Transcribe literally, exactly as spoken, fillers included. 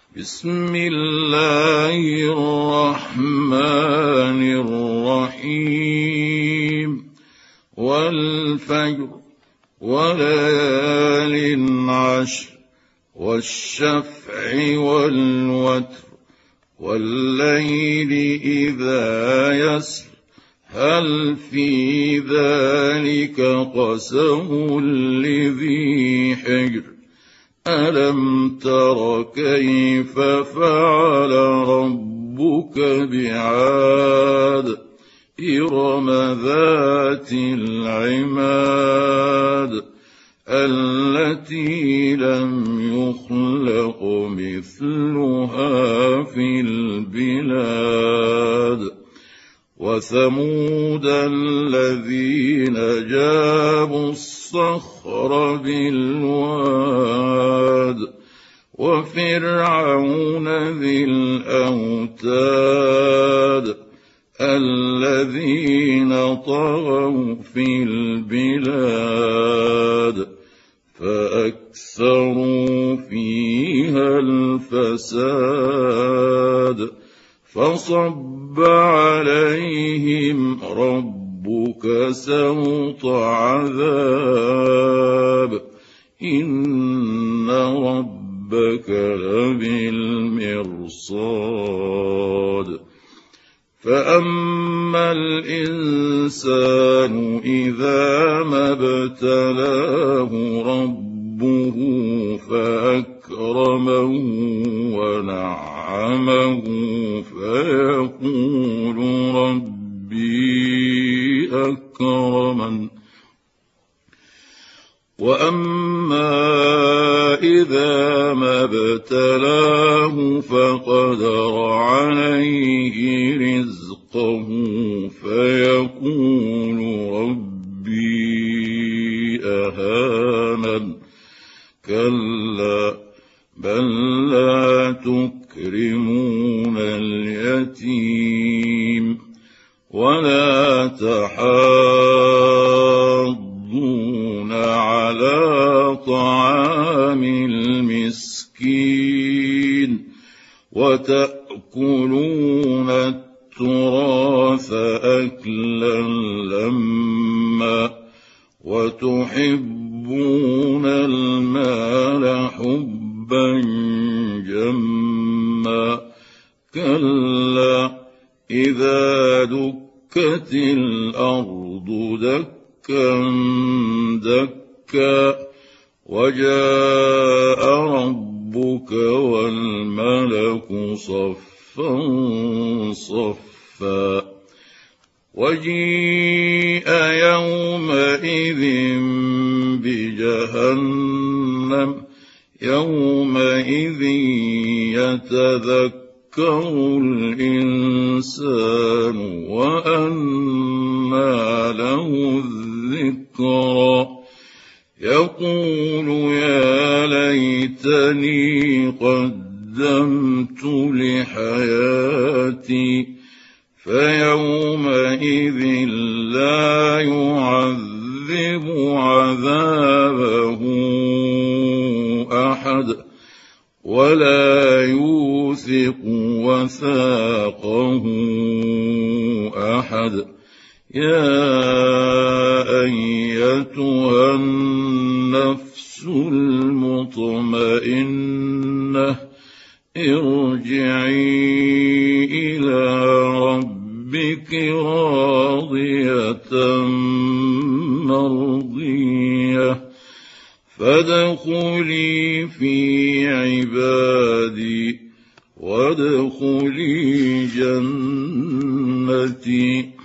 بسم الله الرحمن الرحيم والفجر وليال عشر والشفع والوتر والليل إذا يسر هل في ذلك قسم لذي حجر ألم تر كيف فعل ربك بعاد إرم ذات العماد التي لم يخلق مثلها في البلاد وثمود الذين جابوا الصخر بالواد وفرعون ذي الأوتاد الذين طغوا في البلاد فأكثروا فيها الفساد فصب عليهم ربك سوط عذاب إن ربك لبالمرصاد فأما الإنسان إذا ما ابتلاه ربه فأكرمه ونعمه فيقول ربي أكرمن وأما إذا ما ابتلاه فقدر عليه رزقه فيقول ربي أهانن كلا بل لا تكرمون اليتيم ولا تحاضون على طعام المسكين وتأكلون التراث أكلا لما وتحبون المال حبا جما كلا إذا دكت الأرض دكا دكا وجاء ربك والملك صفا صفا وجيء يومئذ بجهنم يومئذ يتذكر الإنسان وأنى له الذكرى يقول يا ليتني قدمت لحياتي فيومئذ لا يعذب عذابه أحد ولا يوثق وثاقه أحد يا أيتها النفس المطمئنة ارجعي إلى ربك راضية مرضية فادخلي في عبادي وادخلي جنتي